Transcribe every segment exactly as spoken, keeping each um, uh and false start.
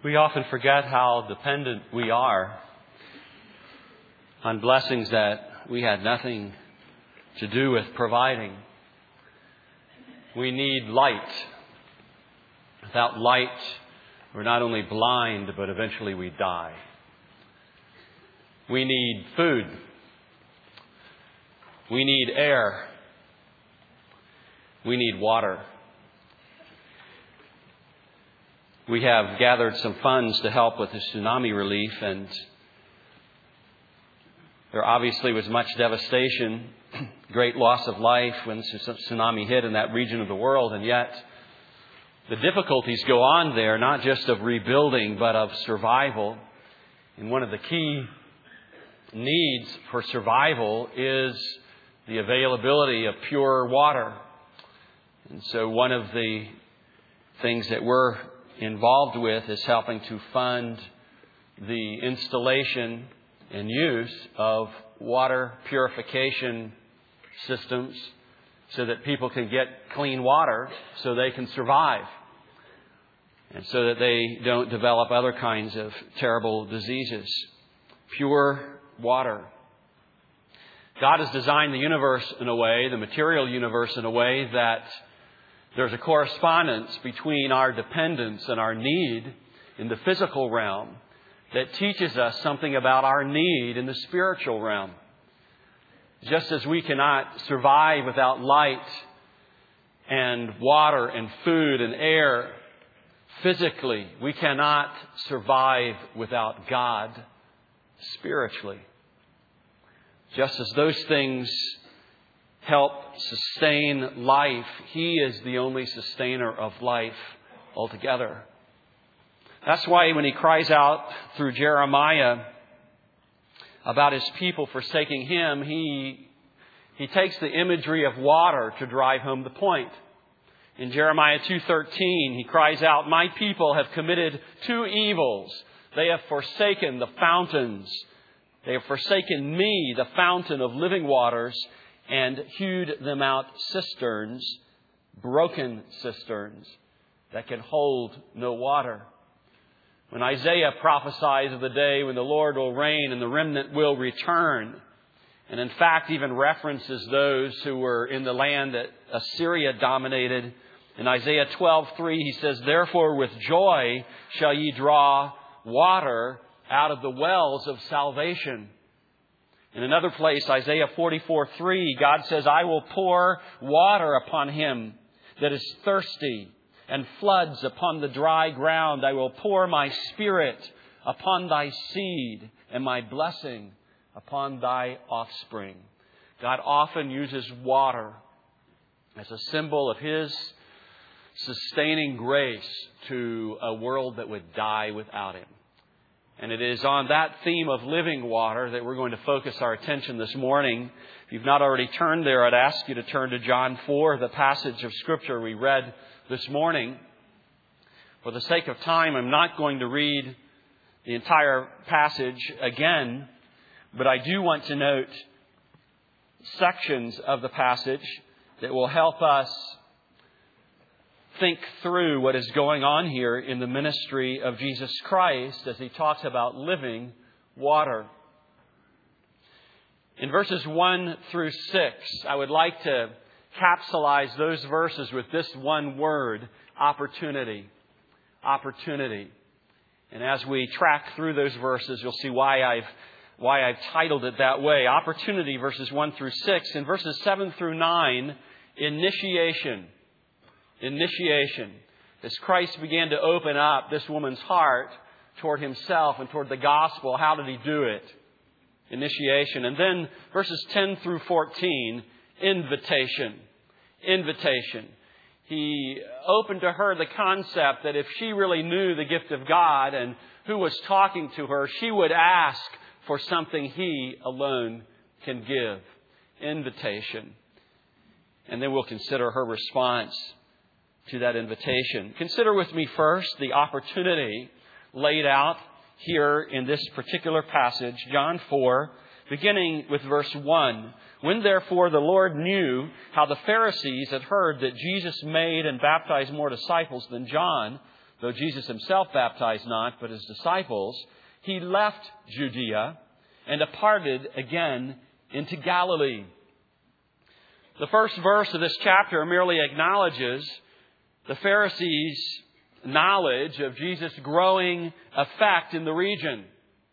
We often forget how dependent we are on blessings that we had nothing to do with providing. We need light. Without light, we're not only blind, but eventually we die. We need food. We need air. We need water. We have gathered some funds to help with the tsunami relief, and there obviously was much devastation, great loss of life when the tsunami hit in that region of the world, and yet the difficulties go on there, not just of rebuilding, but of survival. And one of the key needs for survival is the availability of pure water. And so one of the things that we're involved with is helping to fund the installation and use of water purification systems so that people can get clean water so they can survive and so that they don't develop other kinds of terrible diseases. Pure water. God has designed the universe in a way, the material universe in a way, that there's a correspondence between our dependence and our need in the physical realm that teaches us something about our need in the spiritual realm. Just as we cannot survive without light and water and food and air physically, we cannot survive without God spiritually. Just as those things help sustain life, He is the only sustainer of life altogether. That's why when He cries out through Jeremiah about His people forsaking Him, He, he takes the imagery of water to drive home the point. In Jeremiah two thirteen, He cries out, "My people have committed two evils. They have forsaken the fountains. They have forsaken me, the fountain of living waters, and hewed them out cisterns, broken cisterns that can hold no water." When Isaiah prophesies of the day when the Lord will reign and the remnant will return, and in fact even references those who were in the land that Assyria dominated, in Isaiah twelve three he says, "Therefore with joy shall ye draw water out of the wells of salvation." In another place, Isaiah forty-four three, God says, "I will pour water upon him that is thirsty, and floods upon the dry ground. I will pour my Spirit upon thy seed, and my blessing upon thy offspring." God often uses water as a symbol of His sustaining grace to a world that would die without Him. And it is on that theme of living water that we're going to focus our attention this morning. If you've not already turned there, I'd ask you to turn to John four, the passage of Scripture we read this morning. For the sake of time, I'm not going to read the entire passage again, but I do want to note sections of the passage that will help us think through what is going on here in the ministry of Jesus Christ as He talks about living water. In verses one through six, I would like to capsulize those verses with this one word: opportunity. Opportunity. And as we track through those verses, you'll see why I've why I've titled it that way. Opportunity, verses one through six. In verses seven through nine, initiation. Initiation. As Christ began to open up this woman's heart toward Himself and toward the gospel, how did He do it? Initiation. And then verses ten through fourteen, invitation. Invitation. He opened to her the concept that if she really knew the gift of God and who was talking to her, she would ask for something He alone can give. Invitation. And then we'll consider her response to that invitation. Consider with me first the opportunity laid out here in this particular passage, John four, beginning with verse one. "When therefore the Lord knew how the Pharisees had heard that Jesus made and baptized more disciples than John, though Jesus himself baptized not, but his disciples, he left Judea and departed again into Galilee. The first verse of this chapter merely acknowledges the Pharisees' knowledge of Jesus' growing effect in the region.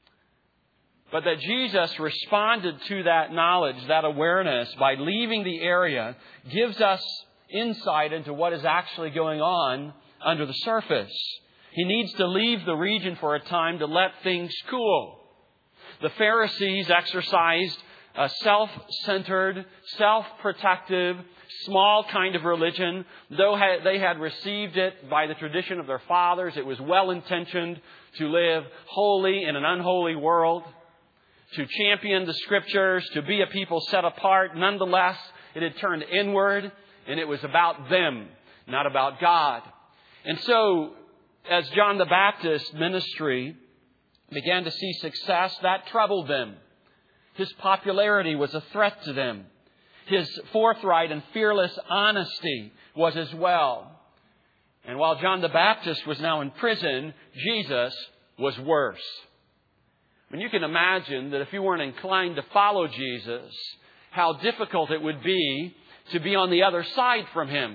But that Jesus responded to that knowledge, that awareness, by leaving the area, gives us insight into what is actually going on under the surface. He needs to leave the region for a time to let things cool. The Pharisees exercised a self-centered, self-protective, small kind of religion. Though they had received it by the tradition of their fathers, it was well-intentioned to live holy in an unholy world, to champion the Scriptures, to be a people set apart. Nonetheless, it had turned inward, and it was about them, not about God. And so, as John the Baptist's ministry began to see success, that troubled them. His popularity was a threat to them. His forthright and fearless honesty was as well. And while John the Baptist was now in prison, Jesus was worse. I mean, you can imagine that if you weren't inclined to follow Jesus, how difficult it would be to be on the other side from Him.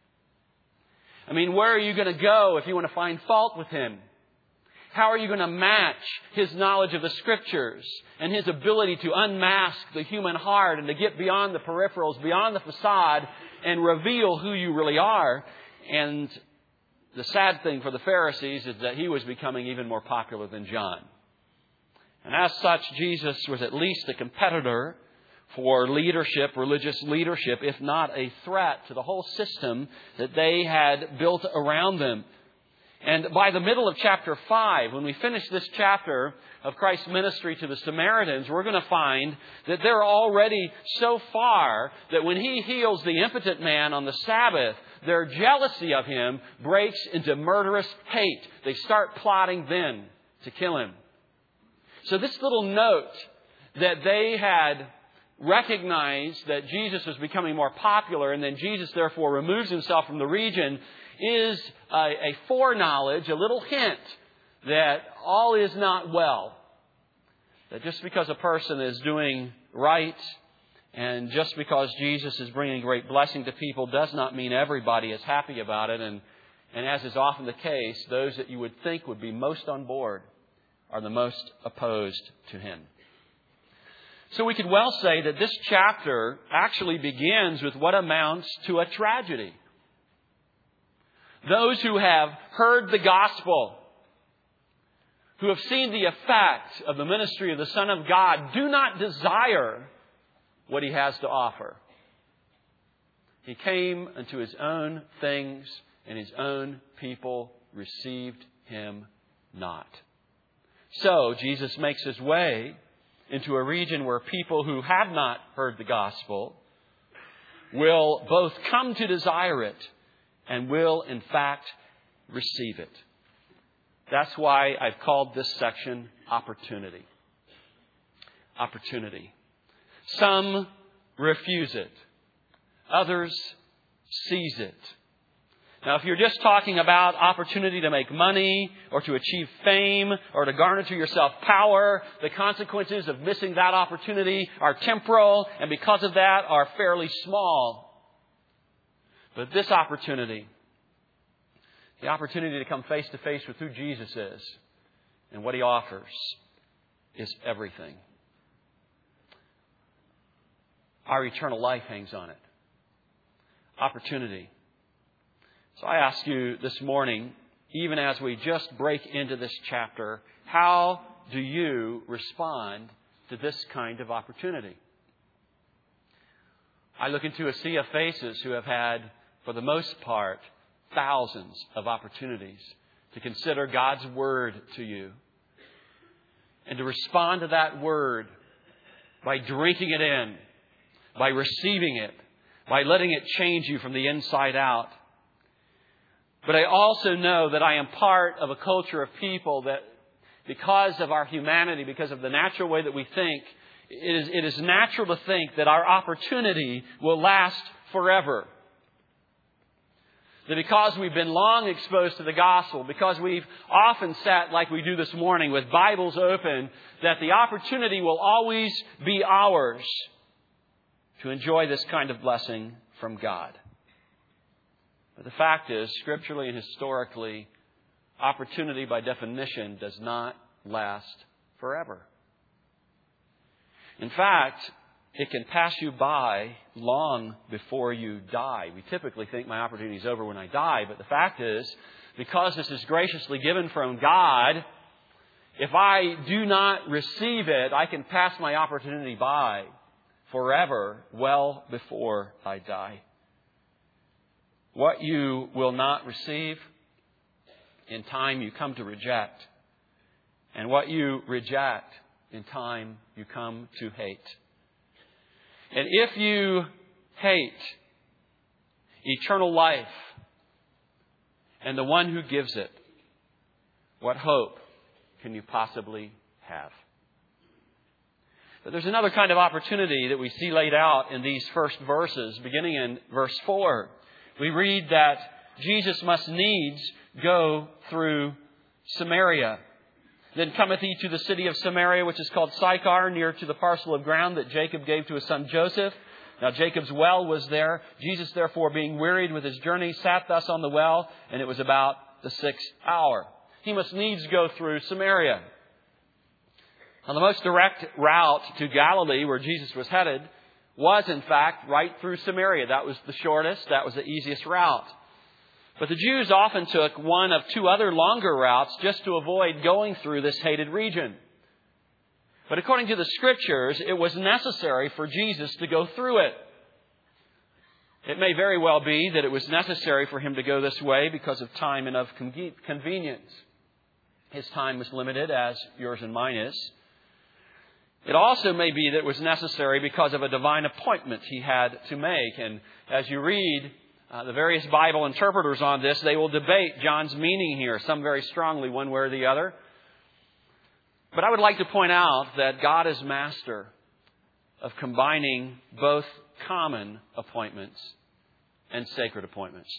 I mean, where are you going to go if you want to find fault with Him? How are you going to match His knowledge of the Scriptures and His ability to unmask the human heart and to get beyond the peripherals, beyond the facade, and reveal who you really are? And the sad thing for the Pharisees is that He was becoming even more popular than John. And as such, Jesus was at least a competitor for leadership, religious leadership, if not a threat to the whole system that they had built around them. And by the middle of chapter five, when we finish this chapter of Christ's ministry to the Samaritans, we're going to find that they're already so far that when He heals the impotent man on the Sabbath, their jealousy of Him breaks into murderous hate. They start plotting then to kill Him. So this little note that they had recognized that Jesus was becoming more popular, and then Jesus therefore removes Himself from the region, is a, a foreknowledge, a little hint that all is not well. That just because a person is doing right and just because Jesus is bringing great blessing to people does not mean everybody is happy about it. And, and as is often the case, those that you would think would be most on board are the most opposed to Him. So we could well say that this chapter actually begins with what amounts to a tragedy. Those who have heard the gospel, who have seen the effect of the ministry of the Son of God, do not desire what He has to offer. He came unto His own things, and His own people received Him not. So Jesus makes His way into a region where people who have not heard the gospel will both come to desire it and will, in fact, receive it. That's why I've called this section Opportunity. Opportunity. Some refuse it. Others seize it. Now, if you're just talking about opportunity to make money or to achieve fame or to garner to yourself power, the consequences of missing that opportunity are temporal and because of that are fairly small. But this opportunity, the opportunity to come face to face with who Jesus is and what He offers, is everything. Our eternal life hangs on it. Opportunity. So I ask you this morning, even as we just break into this chapter, how do you respond to this kind of opportunity? I look into a sea of faces who have had, for the most part, thousands of opportunities to consider God's Word to you and to respond to that Word by drinking it in, by receiving it, by letting it change you from the inside out. But I also know that I am part of a culture of people that, because of our humanity, because of the natural way that we think, it is, it is natural to think that our opportunity will last forever. That because we've been long exposed to the gospel, because we've often sat like we do this morning with Bibles open, that the opportunity will always be ours to enjoy this kind of blessing from God. But the fact is, scripturally and historically, opportunity by definition does not last forever. In fact, it can pass you by long before you die. We typically think my opportunity is over when I die, but the fact is, because this is graciously given from God, if I do not receive it, I can pass my opportunity by forever well before I die. What you will not receive, in time you come to reject. And what you reject, in time you come to hate. And if you hate eternal life and the one who gives it, what hope can you possibly have? But there's another kind of opportunity that we see laid out in these first verses, beginning in verse four. We read that Jesus must needs go through Samaria. Then cometh he to the city of Samaria, which is called Sychar, near to the parcel of ground that Jacob gave to his son Joseph. Now Jacob's well was there. Jesus, therefore, being wearied with his journey, sat thus on the well, and it was about the sixth hour. He must needs go through Samaria. Now, the most direct route to Galilee, where Jesus was headed, was, in fact, right through Samaria. That was the shortest. That was the easiest route. But the Jews often took one of two other longer routes just to avoid going through this hated region. But according to the Scriptures, it was necessary for Jesus to go through it. It may very well be that it was necessary for him to go this way because of time and of convenience. His time was limited, as yours and mine is. It also may be that it was necessary because of a divine appointment he had to make. And as you read uh, the various Bible interpreters on this, they will debate John's meaning here, some very strongly, one way or the other. But I would like to point out that God is master of combining both common appointments and sacred appointments.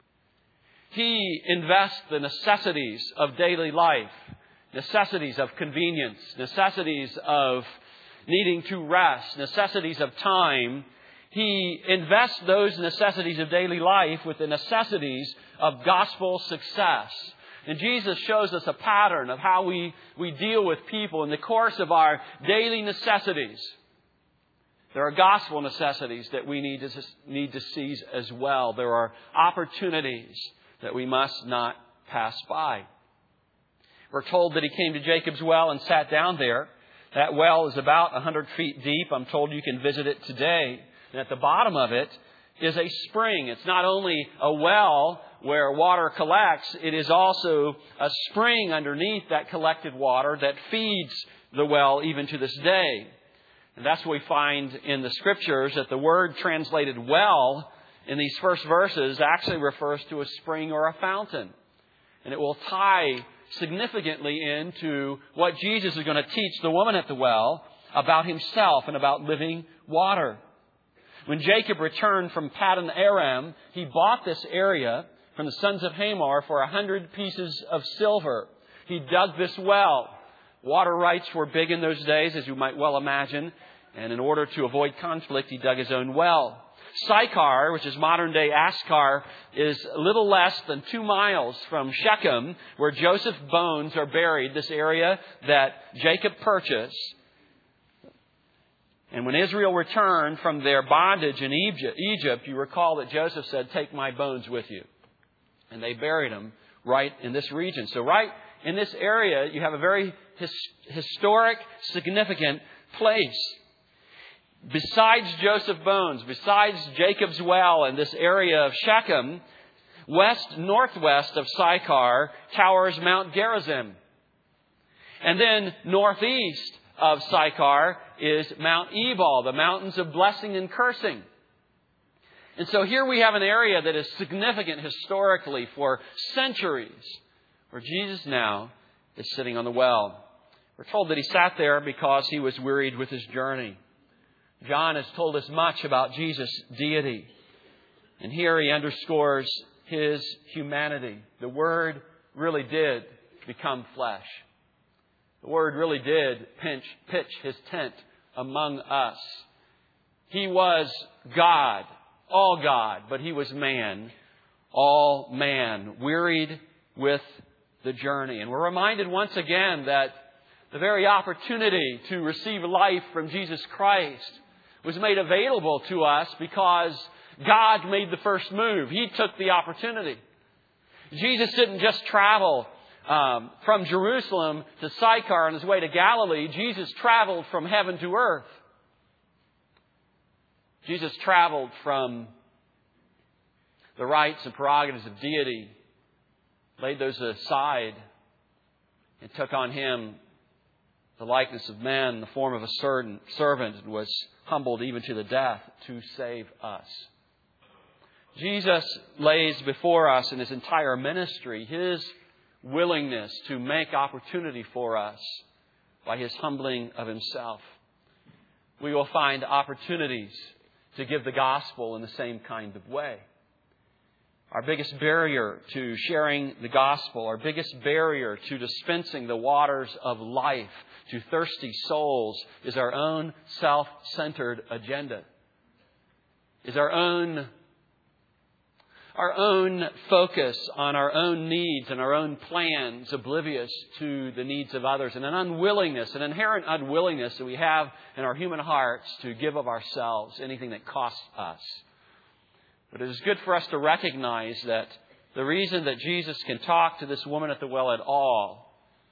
He invests the necessities of daily life, necessities of convenience, necessities of needing to rest, necessities of time. He invests those necessities of daily life with the necessities of gospel success. And Jesus shows us a pattern of how we, we deal with people in the course of our daily necessities. There are gospel necessities that we need to, need to seize as well. There are opportunities that we must not pass by. We're told that he came to Jacob's well and sat down there. That well is about one hundred feet deep. I'm told you can visit it today. And at the bottom of it is a spring. It's not only a well where water collects, it is also a spring underneath that collected water that feeds the well even to this day. And that's what we find in the Scriptures, that the word translated well in these first verses actually refers to a spring or a fountain. And it will tie significantly into what Jesus is going to teach the woman at the well about himself and about living water. When Jacob returned from Paddan Aram, he bought this area from the sons of Hamor for a hundred pieces of silver. He dug this well. Water rights were big in those days, as you might well imagine. And in order to avoid conflict, he dug his own well. Sychar, which is modern-day Ascar, is a little less than two miles from Shechem, where Joseph's bones are buried, this area that Jacob purchased. And when Israel returned from their bondage in Egypt, Egypt, you recall that Joseph said, "Take my bones with you." And they buried them right in this region. So right in this area, you have a very his, historic, significant place. Besides Joseph's bones, besides Jacob's well and this area of Shechem, west-northwest of Sychar towers Mount Gerizim. And then northeast of Sychar is Mount Ebal, the mountains of blessing and cursing. And so here we have an area that is significant historically for centuries, where Jesus now is sitting on the well. We're told that he sat there because he was wearied with his journey. John has told us much about Jesus' deity. And here he underscores His humanity. The Word really did become flesh. The Word really did pinch, pitch His tent among us. He was God, all God, but He was man, all man, wearied with the journey. And we're reminded once again that the very opportunity to receive life from Jesus Christ was made available to us because God made the first move. He took the opportunity. Jesus didn't just travel um, from Jerusalem to Sychar on His way to Galilee. Jesus traveled from heaven to earth. Jesus traveled from the rights and prerogatives of deity, laid those aside, and took on Him the likeness of man, the form of a servant, and was humbled even to the death to save us. Jesus lays before us in His entire ministry His willingness to make opportunity for us by His humbling of Himself. We will find opportunities to give the gospel in the same kind of way. Our biggest barrier to sharing the gospel, our biggest barrier to dispensing the waters of life to thirsty souls is our own self-centered agenda. Is our own, our own focus on our own needs and our own plans, oblivious to the needs of others, and an unwillingness, an inherent unwillingness that we have in our human hearts to give of ourselves anything that costs us. But it is good for us to recognize that the reason that Jesus can talk to this woman at the well at all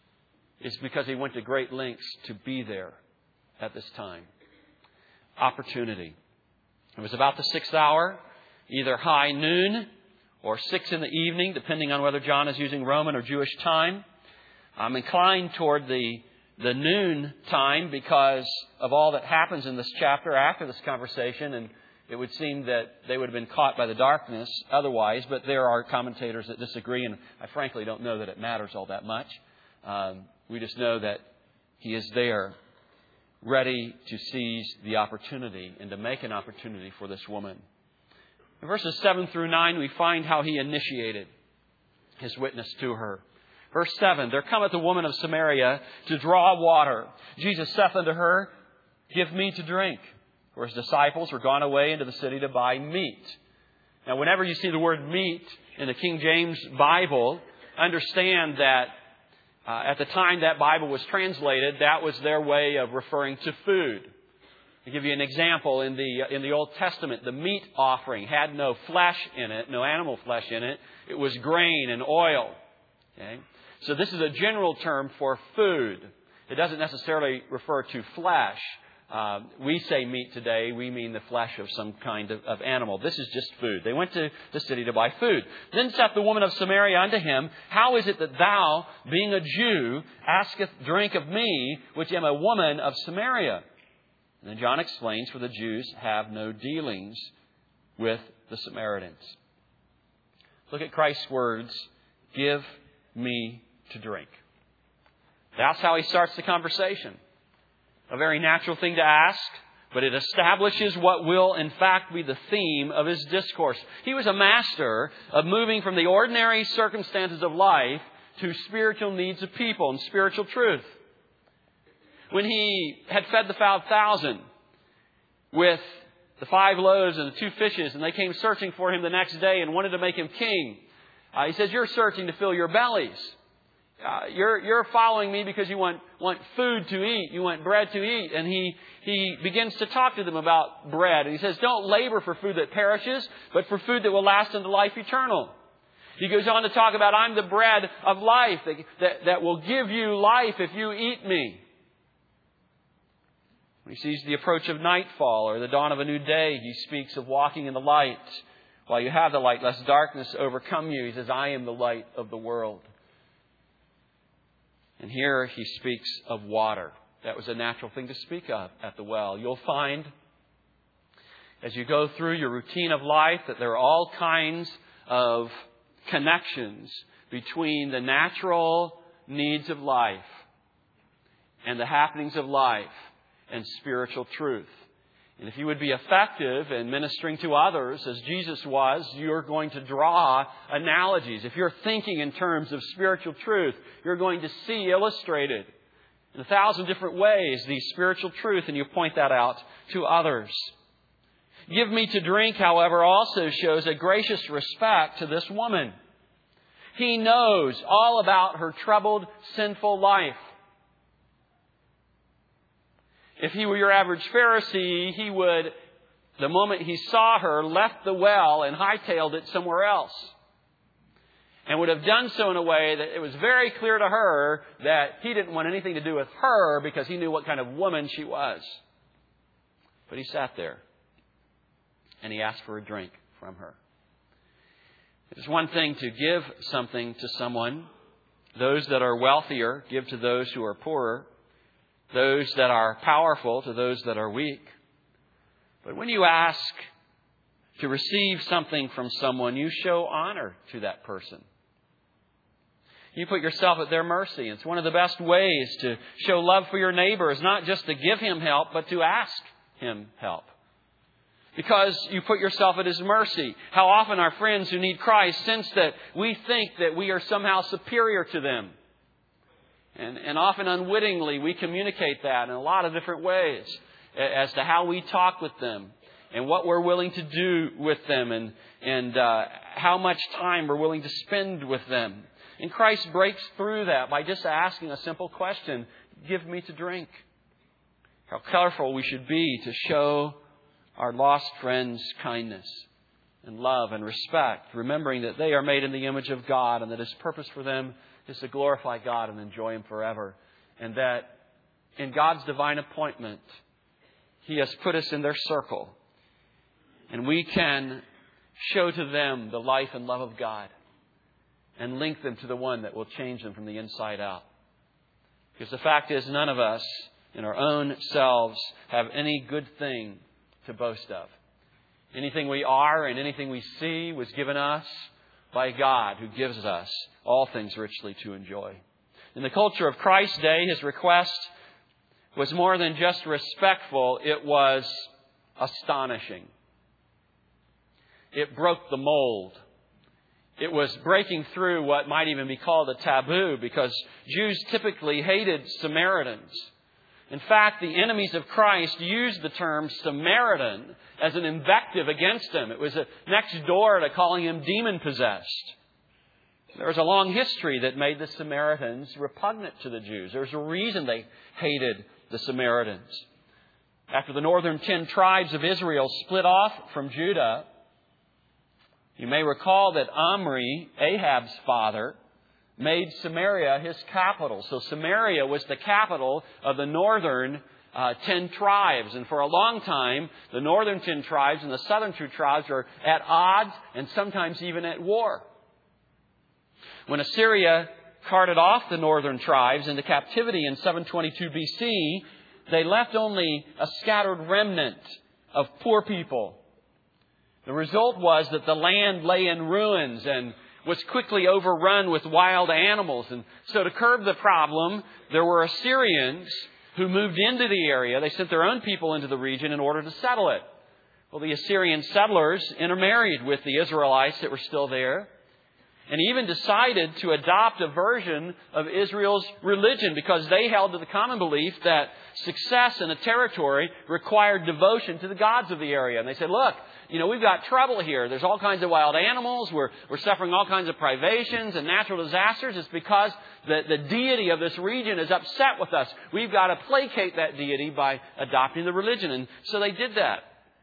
is because He went to great lengths to be there at this time. Opportunity. It was about the sixth hour, either high noon or six in the evening, depending on whether John is using Roman or Jewish time. I'm inclined toward the, the noon time because of all that happens in this chapter after this conversation, and it would seem that they would have been caught by the darkness otherwise, but there are commentators that disagree, and I frankly don't know that it matters all that much. Um, we just know that He is there, ready to seize the opportunity and to make an opportunity for this woman. In verses seven through nine, we find how He initiated His witness to her. Verse seven, there cometh a woman of Samaria to draw water. Jesus saith unto her, Give me to drink. For His disciples were gone away into the city to buy meat. Now, whenever you see the word meat in the King James Bible, understand that uh, at the time that Bible was translated, that was their way of referring to food. To give you an example, in the in the Old Testament, the meat offering had no flesh in it, no animal flesh in it. It was grain and oil. Okay? So this is a general term for food. It doesn't necessarily refer to flesh. Uh, we say meat today, we mean the flesh of some kind of, of animal. This is just food. They went to the city to buy food. Then saith the woman of Samaria unto Him, How is it that thou, being a Jew, asketh drink of me, which am a woman of Samaria? And then John explains, For the Jews have no dealings with the Samaritans. Look at Christ's words, Give me to drink. That's how He starts the conversation. A very natural thing to ask, but it establishes what will in fact be the theme of His discourse. He was a master of moving from the ordinary circumstances of life to spiritual needs of people and spiritual truth. When He had fed the five thousand with the five loaves and the two fishes, and they came searching for Him the next day and wanted to make Him king, uh, He says, You're searching to fill your bellies. Uh, you're, you're following me because you want, want food to eat. You want bread to eat. And he, he begins to talk to them about bread. And He says, don't labor for food that perishes, but for food that will last unto life eternal. He goes on to talk about, I'm the bread of life that, that, that will give you life if you eat me. When He sees the approach of nightfall or the dawn of a new day, He speaks of walking in the light. While you have the light, lest darkness overcome you. He says, I am the light of the world. And here He speaks of water. That was a natural thing to speak of at the well. You'll find, as you go through your routine of life, that there are all kinds of connections between the natural needs of life and the happenings of life and spiritual truth. And if you would be effective in ministering to others as Jesus was, you're going to draw analogies. If you're thinking in terms of spiritual truth, you're going to see illustrated in a thousand different ways the spiritual truth, and you point that out to others. Give me to drink, however, also shows a gracious respect to this woman. He knows all about her troubled, sinful life. If he were your average Pharisee, he would, the moment he saw her, left the well and hightailed it somewhere else. And would have done so in a way that it was very clear to her that he didn't want anything to do with her because he knew what kind of woman she was. But he sat there and he asked for a drink from her. It's one thing to give something to someone. Those that are wealthier give to those who are poorer. Those that are powerful to those that are weak. But when you ask to receive something from someone, you show honor to that person. You put yourself at their mercy. It's one of the best ways to show love for your neighbor is not just to give him help, but to ask him help. Because you put yourself at his mercy. How often our friends who need Christ sense that we think that we are somehow superior to them. And, and often unwittingly we communicate that in a lot of different ways as to how we talk with them and what we're willing to do with them and, and uh, how much time we're willing to spend with them. And Christ breaks through that by just asking a simple question, give me to drink. How careful we should be to show our lost friends kindness and love and respect, remembering that they are made in the image of God and that His purpose for them is to glorify God and enjoy Him forever. And that in God's divine appointment, He has put us in their circle. And we can show to them the life and love of God and link them to the one that will change them from the inside out. Because the fact is, none of us in our own selves have any good thing to boast of. Anything we are and anything we see was given us by God, who gives us all things richly to enjoy. In the culture of Christ's day, His request was more than just respectful. It was astonishing. It broke the mold. It was breaking through what might even be called a taboo, because Jews typically hated Samaritans. In fact, the enemies of Christ used the term Samaritan as an invective against him. It was a next door to calling him demon-possessed. There was a long history that made the Samaritans repugnant to the Jews. There was a reason they hated the Samaritans. After the northern ten tribes of Israel split off from Judah, you may recall that Omri, Ahab's father, made Samaria his capital. So Samaria was the capital of the northern uh, ten tribes. And for a long time, the northern ten tribes and the southern two tribes are at odds and sometimes even at war. When Assyria carted off the northern tribes into captivity in seven twenty-two B C, they left only a scattered remnant of poor people. The result was that the land lay in ruins and was quickly overrun with wild animals. And so to curb the problem, there were Assyrians who moved into the area. They sent their own people into the region in order to settle it. Well, the Assyrian settlers intermarried with the Israelites that were still there, and even decided to adopt a version of Israel's religion, because they held to the common belief that success in a territory required devotion to the gods of the area. And they said, look, you know, we've got trouble here. There's all kinds of wild animals. We're, we're suffering all kinds of privations and natural disasters. It's because the, the deity of this region is upset with us. We've got to placate that deity by adopting the religion. And so they did that.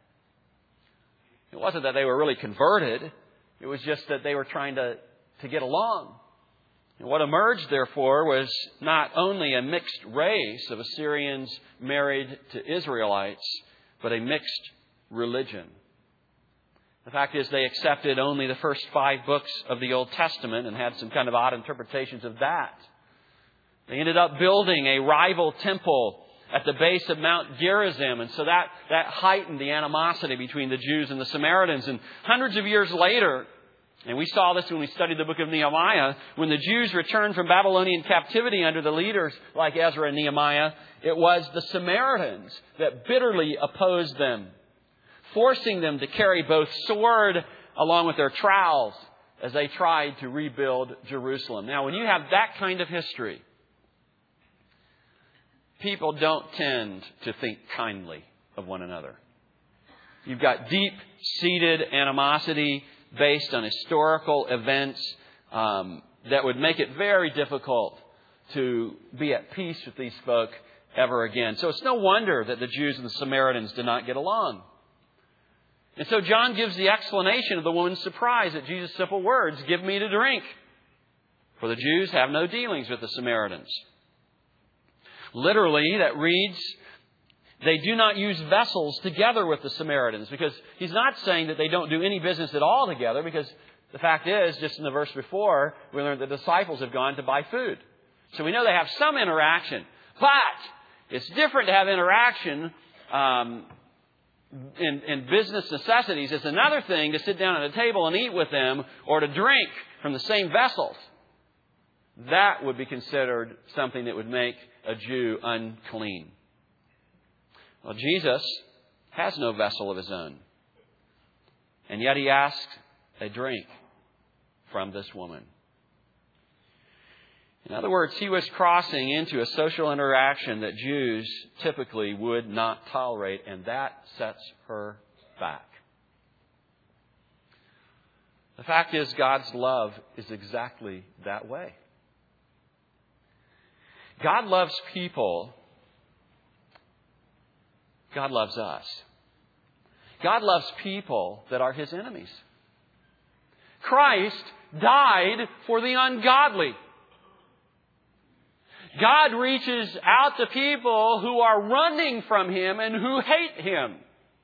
It wasn't that they were really converted. It was just that they were trying to, to get along. And what emerged, therefore, was not only a mixed race of Assyrians married to Israelites, but a mixed religion. The fact is, they accepted only the first five books of the Old Testament and had some kind of odd interpretations of that. They ended up building a rival temple at the base of Mount Gerizim, and so that, that heightened the animosity between the Jews and the Samaritans. And hundreds of years later, And we saw this when we studied the book of Nehemiah. When the Jews returned from Babylonian captivity under the leaders like Ezra and Nehemiah, it was the Samaritans that bitterly opposed them, forcing them to carry both sword along with their trowels as they tried to rebuild Jerusalem. Now, when you have that kind of history, people don't tend to think kindly of one another. You've got deep-seated animosity based on historical events um, that would make it very difficult to be at peace with these folk ever again. So it's no wonder that the Jews and the Samaritans did not get along. And so John gives the explanation of the woman's surprise at Jesus' simple words, "Give me to drink." For the Jews have no dealings with the Samaritans. Literally, that reads, they do not use vessels together with the Samaritans, because he's not saying that they don't do any business at all together, because the fact is, just in the verse before, we learned the disciples have gone to buy food. So we know they have some interaction. But it's different to have interaction um, in, in business necessities. It's another thing to sit down at a table and eat with them or to drink from the same vessels. That would be considered something that would make a Jew unclean. Well, Jesus has no vessel of his own. And yet he asked a drink from this woman. In other words, he was crossing into a social interaction that Jews typically would not tolerate, and that sets her back. The fact is, God's love is exactly that way. God loves people. God loves us. God loves people that are his enemies. Christ died for the ungodly. God reaches out to people who are running from him and who hate him.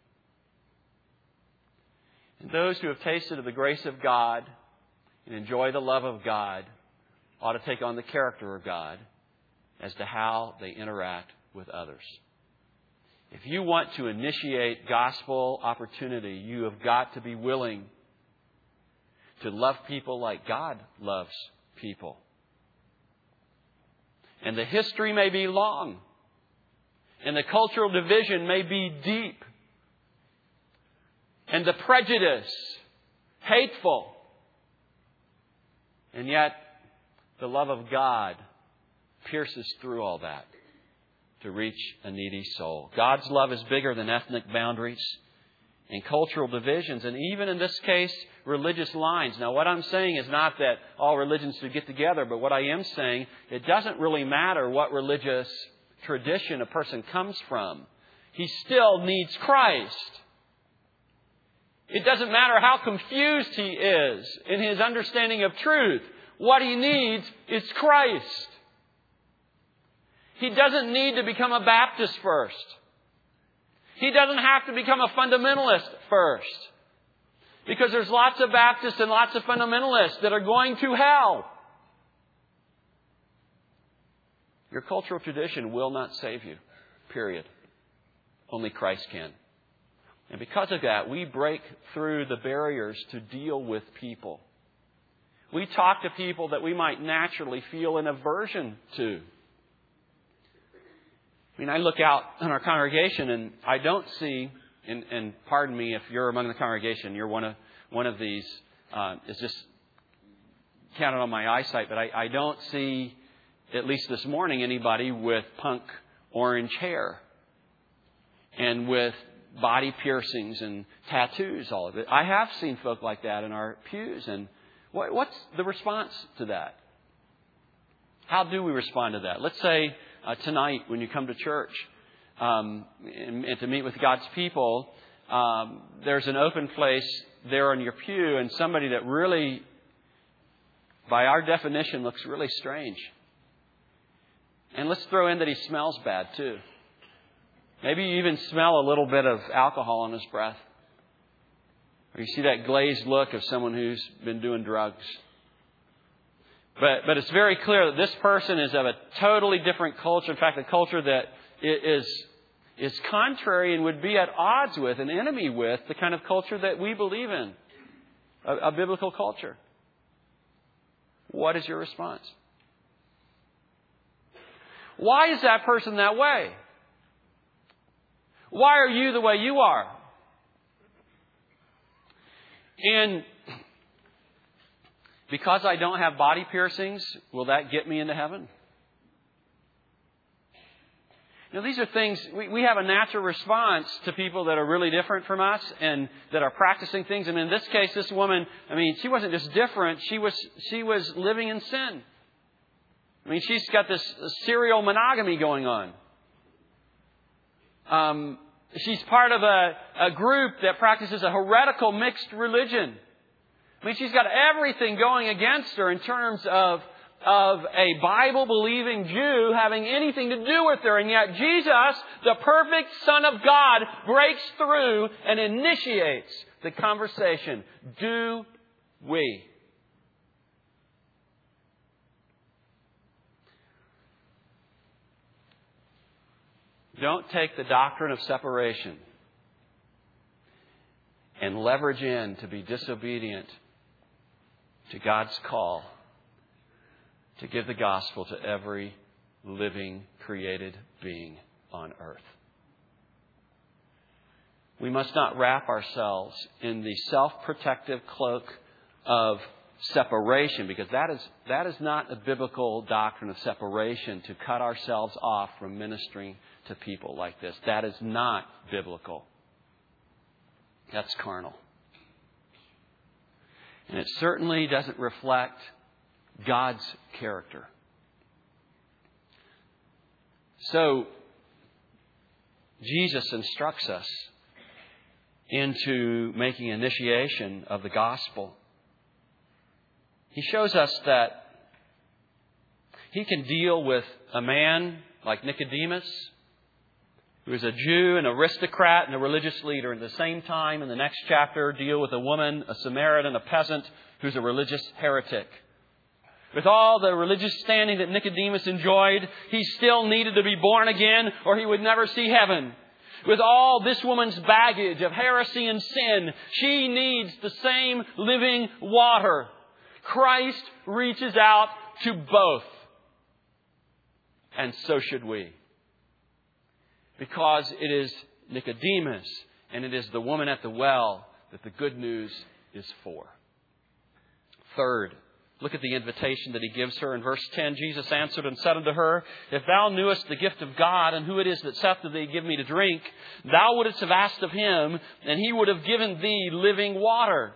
And those who have tasted of the grace of God and enjoy the love of God ought to take on the character of God as to how they interact with others. If you want to initiate gospel opportunity, you have got to be willing to love people like God loves people. And the history may be long, and the cultural division may be deep, and the prejudice hateful. And yet, the love of God pierces through all that to reach a needy soul. God's love is bigger than ethnic boundaries and cultural divisions, and even in this case, religious lines. Now, what I'm saying is not that all religions should get together, but what I am saying, it doesn't really matter what religious tradition a person comes from. He still needs Christ. It doesn't matter how confused he is in his understanding of truth. What he needs is Christ. He doesn't need to become a Baptist first. He doesn't have to become a fundamentalist first. Because there's lots of Baptists and lots of fundamentalists that are going to hell. Your cultural tradition will not save you. Period. Only Christ can. And because of that, we break through the barriers to deal with people. We talk to people that we might naturally feel an aversion to. I mean, I look out in our congregation and I don't see, and, and pardon me if you're among the congregation, you're one of one of these, uh, is just counted on my eyesight, but I, I don't see, at least this morning, anybody with punk orange hair and with body piercings and tattoos, all of it. I have seen folk like that in our pews, and what, what's the response to that? How do we respond to that? Let's say uh, tonight when you come to church um, and, and to meet with God's people, um, there's an open place there in your pew and somebody that really, by our definition, looks really strange. And let's throw in that he smells bad too. Maybe you even smell a little bit of alcohol on his breath. Or you see that glazed look of someone who's been doing drugs. But but it's very clear that this person is of a totally different culture. In fact, a culture that is, is contrary and would be at odds with, an enemy with, the kind of culture that we believe in. a, a biblical culture. What is your response? Why is that person that way? Why are you the way you are? And because I don't have body piercings, will that get me into heaven? You know, these are things, we, we have a natural response to people that are really different from us and that are practicing things. And in this case, this woman, I mean, she wasn't just different, she was, she was living in sin. I mean, she's got this serial monogamy going on. Um, she's part of a, a group that practices a heretical mixed religion. I mean, she's got everything going against her in terms of, of a Bible-believing Jew having anything to do with her. And yet Jesus, the perfect Son of God, breaks through and initiates the conversation. Do we? Don't take the doctrine of separation and leverage in to be disobedient to God's call to give the gospel to every living, created being on earth. We must not wrap ourselves in the self-protective cloak of separation, because that is, that is not a biblical doctrine of separation, to cut ourselves off from ministering to people like this. That is not biblical. That's carnal. And it certainly doesn't reflect God's character. So, Jesus instructs us into making initiation of the gospel. He shows us that He can deal with a man like Nicodemus, who is a Jew, an aristocrat, and a religious leader. At the same time, in the next chapter, deal with a woman, a Samaritan, a peasant, who's a religious heretic. With all the religious standing that Nicodemus enjoyed, he still needed to be born again or he would never see heaven. With all this woman's baggage of heresy and sin, she needs the same living water. Christ reaches out to both. And so should we. Because it is Nicodemus and it is the woman at the well that the good news is for. Third, look at the invitation that He gives her. In verse ten, Jesus answered and said unto her, If thou knewest the gift of God, and who it is that saith to thee, Give me to drink, thou wouldst have asked of Him, and He would have given thee living water.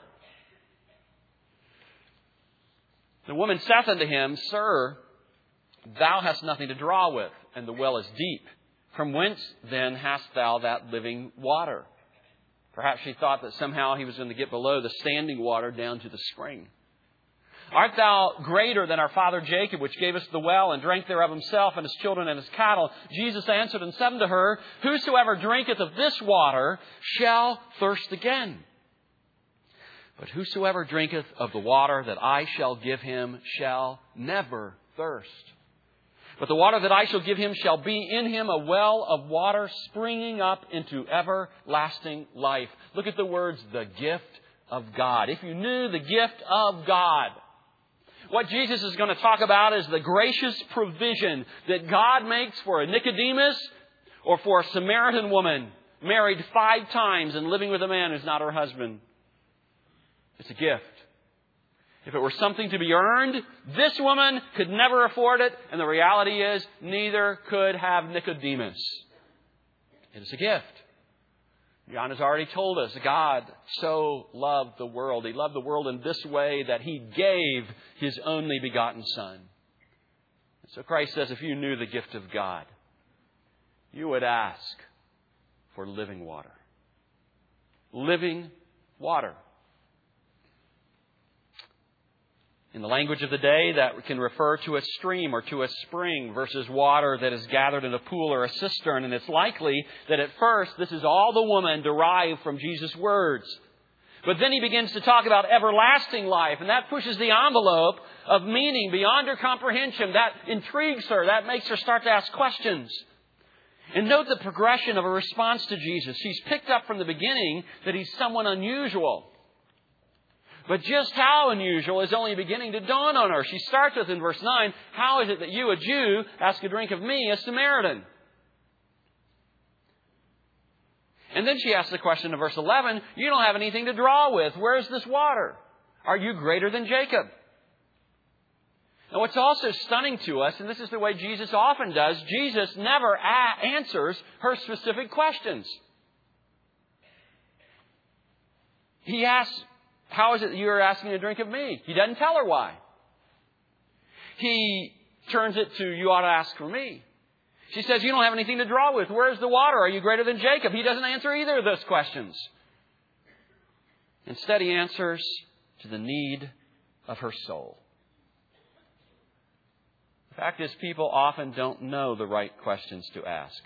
The woman saith unto Him, Sir, thou hast nothing to draw with, and the well is deep. From whence then hast thou that living water? Perhaps she thought that somehow He was going to get below the standing water down to the spring. Art thou greater than our father Jacob, which gave us the well, and drank thereof himself, and his children, and his cattle? Jesus answered and said unto her, Whosoever drinketh of this water shall thirst again. But whosoever drinketh of the water that I shall give him shall never thirst. But the water that I shall give him shall be in him a well of water springing up into everlasting life. Look at the words, the gift of God. If you knew the gift of God. What Jesus is going to talk about is the gracious provision that God makes for a Nicodemus or for a Samaritan woman married five times and living with a man who's not her husband. It's a gift. If it were something to be earned, this woman could never afford it. And the reality is, neither could have Nicodemus. It is a gift. John has already told us, God so loved the world. He loved the world in this way, that He gave His only begotten Son. So Christ says, if you knew the gift of God, you would ask for living water. Living water. In the language of the day, that can refer to a stream or to a spring versus water that is gathered in a pool or a cistern. And it's likely that at first this is all the woman derived from Jesus' words. But then He begins to talk about everlasting life, and that pushes the envelope of meaning beyond her comprehension. That intrigues her. That makes her start to ask questions. And note the progression of her response to Jesus. She's picked up from the beginning that He's someone unusual. But just how unusual is only beginning to dawn on her. She starts with in verse nine, how is it that you, a Jew, ask a drink of me, a Samaritan? And then she asks the question in verse eleven, you don't have anything to draw with. Where's this water? Are you greater than Jacob? And what's also stunning to us, and this is the way Jesus often does, Jesus never a- answers her specific questions. He asks, how is it that you are asking a drink of me? He doesn't tell her why. He turns it to, you ought to ask for me. She says, you don't have anything to draw with. Where's the water? Are you greater than Jacob? He doesn't answer either of those questions. Instead, he answers to the need of her soul. The fact is, people often don't know the right questions to ask.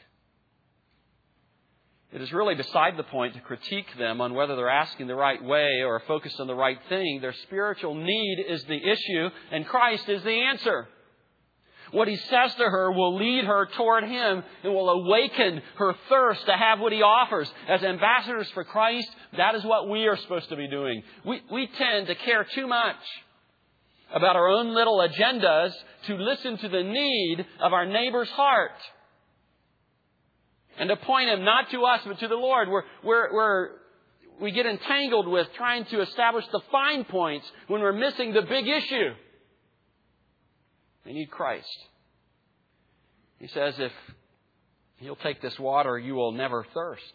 It is really beside the point to critique them on whether they're asking the right way or focused on the right thing. Their spiritual need is the issue, and Christ is the answer. What He says to her will lead her toward Him and will awaken her thirst to have what He offers. As ambassadors for Christ, that is what we are supposed to be doing. We, we tend to care too much about our own little agendas to listen to the need of our neighbor's heart. And to point him not to us, but to the Lord. We're, we're, we're, we get entangled with trying to establish the fine points when we're missing the big issue. They need Christ. He says, if He'll take this water, you will never thirst.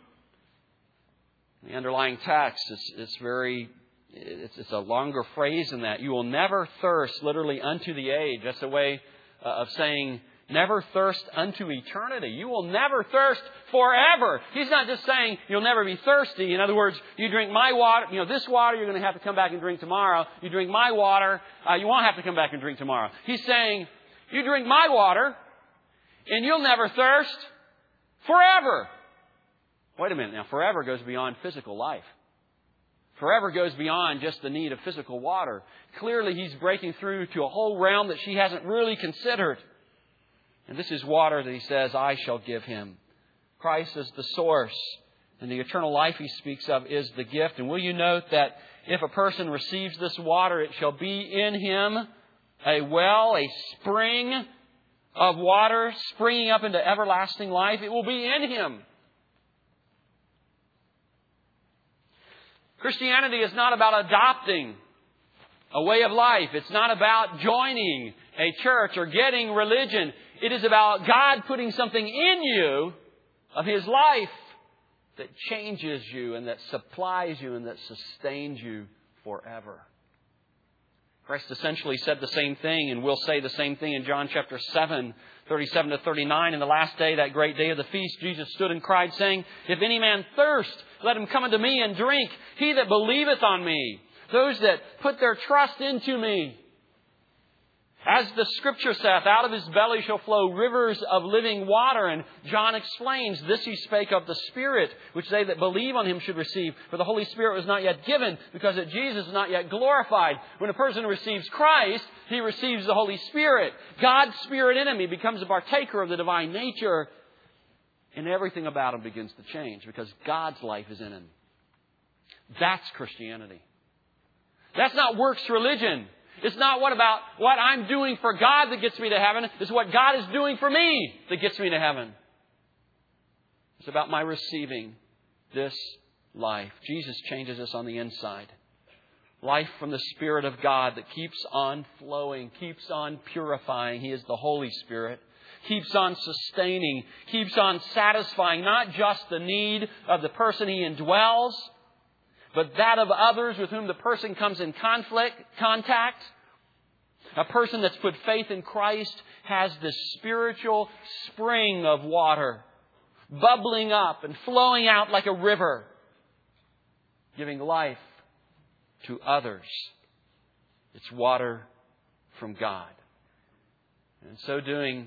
The underlying text is it's very, it's, it's a longer phrase than that. You will never thirst, literally, unto the age. That's a way of saying, never thirst unto eternity. You will never thirst forever. He's not just saying you'll never be thirsty. In other words, you drink my water, you know, this water you're going to have to come back and drink tomorrow. You drink my water, uh, you won't have to come back and drink tomorrow. He's saying, you drink my water, and you'll never thirst forever. Wait a minute now. Forever goes beyond physical life. Forever goes beyond just the need of physical water. Clearly, He's breaking through to a whole realm that she hasn't really considered. And this is water that He says, I shall give him. Christ is the source. And the eternal life He speaks of is the gift. And will you note that if a person receives this water, it shall be in him a well, a spring of water springing up into everlasting life. It will be in him. Christianity is not about adopting a way of life. It's not about joining a church or getting religion. It is about God putting something in you of His life that changes you and that supplies you and that sustains you forever. Christ essentially said the same thing and will say the same thing in John chapter seven, thirty-seven to thirty-nine. In the last day, that great day of the feast, Jesus stood and cried, saying, if any man thirst, let him come unto me and drink. He that believeth on me, those that put their trust into me. As the Scripture saith, out of his belly shall flow rivers of living water. And John explains, this He spake of the Spirit, which they that believe on Him should receive. For the Holy Spirit was not yet given, because that Jesus is not yet glorified. When a person receives Christ, he receives the Holy Spirit. God's Spirit in him. He becomes a partaker of the divine nature. And everything about him begins to change, because God's life is in him. That's Christianity. That's not works religion. It's not what about what I'm doing for God that gets me to heaven. It's what God is doing for me that gets me to heaven. It's about my receiving this life. Jesus changes us on the inside. Life from the Spirit of God that keeps on flowing, keeps on purifying. He is the Holy Spirit. Keeps on sustaining, keeps on satisfying not just the need of the person He indwells, but that of others with whom the person comes in conflict, contact. A person that's put faith in Christ has this spiritual spring of water bubbling up and flowing out like a river, giving life to others. It's water from God. And in so doing,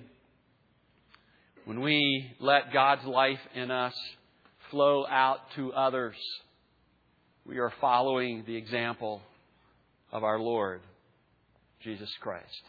when we let God's life in us flow out to others, we are following the example of our Lord, Jesus Christ.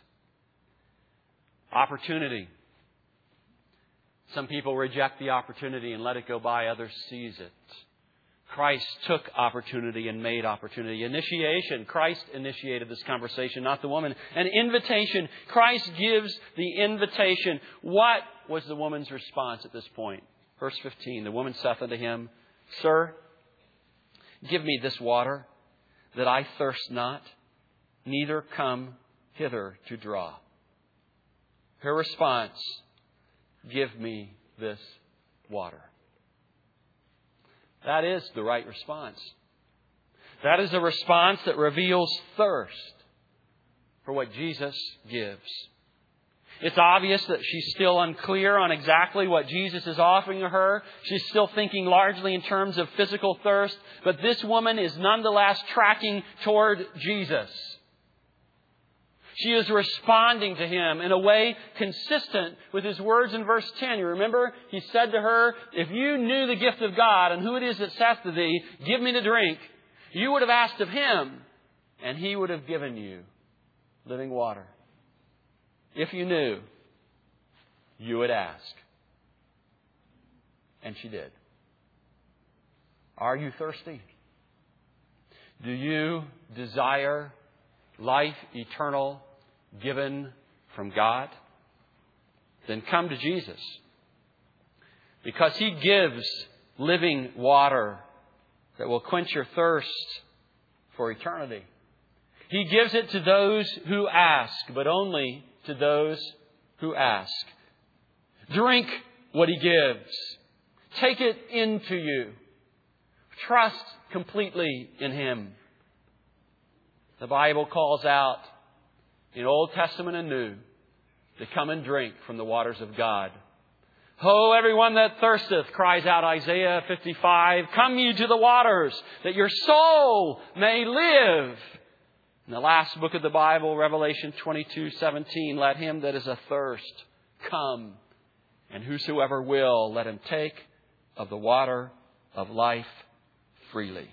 Opportunity. Some people reject the opportunity and let it go by. Others seize it. Christ took opportunity and made opportunity. Initiation. Christ initiated this conversation, not the woman. An invitation. Christ gives the invitation. What was the woman's response at this point? Verse fifteen. The woman saith unto him, Sir, give me this water, that I thirst not, neither come hither to draw. Her response, give me this water. That is the right response. That is a response that reveals thirst for what Jesus gives. It's obvious that she's still unclear on exactly what Jesus is offering her. She's still thinking largely in terms of physical thirst. But this woman is nonetheless tracking toward Jesus. She is responding to Him in a way consistent with His words in verse ten. You remember, He said to her, if you knew the gift of God and who it is that saith to thee, give me to drink, you would have asked of Him, and He would have given you living water. If you knew, you would ask. And she did. Are you thirsty? Do you desire life eternal given from God? Then come to Jesus. Because He gives living water that will quench your thirst for eternity. He gives it to those who ask, but only to those who ask. Drink what He gives. Take it into you. Trust completely in Him. The Bible calls out in Old Testament and New to come and drink from the waters of God. Ho, everyone that thirsteth, cries out Isaiah fifty-five, come ye to the waters, that your soul may live. In the last book of the Bible, Revelation twenty-two seventeen, let him that is athirst come, and whosoever will, let him take of the water of life freely.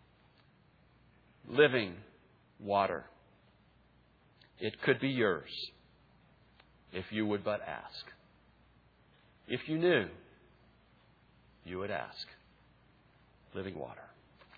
Living water. It could be yours if you would but ask. If you knew, you would ask. Living water.